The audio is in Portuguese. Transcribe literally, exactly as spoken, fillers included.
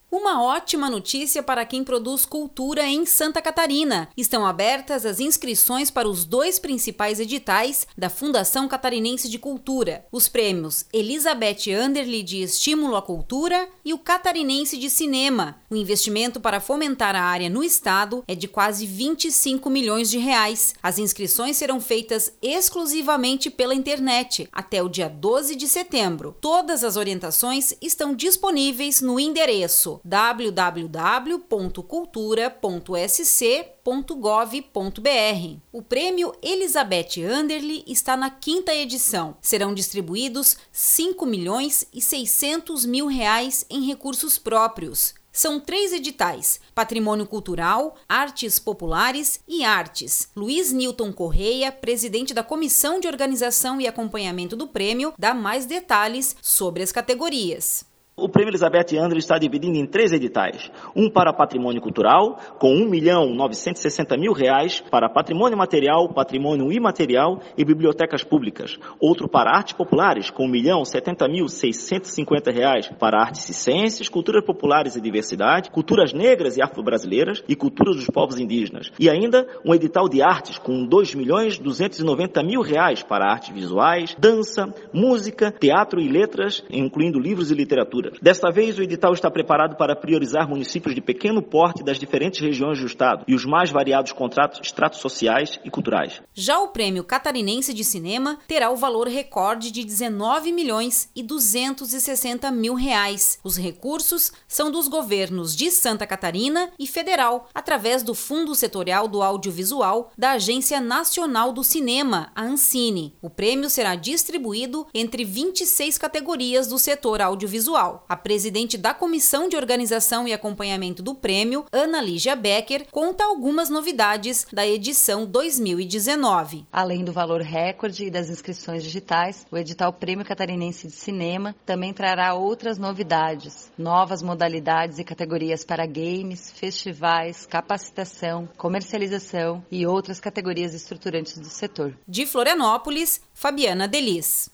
Uma ótima notícia para quem produz cultura em Santa Catarina. Estão abertas as inscrições para os dois principais editais da Fundação Catarinense de Cultura, os prêmios Elizabeth Anderle de Estímulo à Cultura e o Catarinense de Cinema. O investimento para fomentar a área no estado é de quase vinte e cinco milhões de reais. As inscrições serão feitas exclusivamente pela internet até o dia doze de setembro. Todas as orientações estão disponíveis no endereço w w w ponto cultura ponto s c ponto gov ponto b r. O prêmio Elizabeth Anderle está na quinta edição. Serão distribuídos cinco milhões e seiscentos mil reais em recursos próprios. São três editais: Patrimônio Cultural, Artes Populares e Artes. Luiz Nilton Correia, presidente da Comissão de Organização e Acompanhamento do prêmio, dá mais detalhes sobre as categorias. O Prêmio Elizabeth Anderle está dividido em três editais. Um para patrimônio cultural, com um milhão novecentos e sessenta mil reais para patrimônio material, patrimônio imaterial e bibliotecas públicas. Outro para artes populares, com um milhão setenta mil seiscentos e cinquenta reais para artes e ciências, culturas populares e diversidade, culturas negras e afro-brasileiras e culturas dos povos indígenas. E ainda um edital de artes com dois milhões duzentos e noventa mil reais para artes visuais, dança, música, teatro e letras, incluindo livros e literatura. Desta vez, o edital está preparado para priorizar municípios de pequeno porte das diferentes regiões do estado e os mais variados contratos, estratos sociais e culturais. Já o Prêmio Catarinense de Cinema terá o valor recorde de dezenove milhões e duzentos e sessenta mil reais. Os recursos são dos governos de Santa Catarina e federal, através do Fundo Setorial do Audiovisual da Agência Nacional do Cinema, a Ancine. O prêmio será distribuído entre vinte e seis categorias do setor audiovisual. A presidente da Comissão de Organização e Acompanhamento do Prêmio, Ana Lígia Becker, conta algumas novidades da edição dois mil e dezenove. Além do valor recorde e das inscrições digitais, o edital Prêmio Catarinense de Cinema também trará outras novidades, novas modalidades e categorias para games, festivais, capacitação, comercialização e outras categorias estruturantes do setor. De Florianópolis, Fabiana Delis.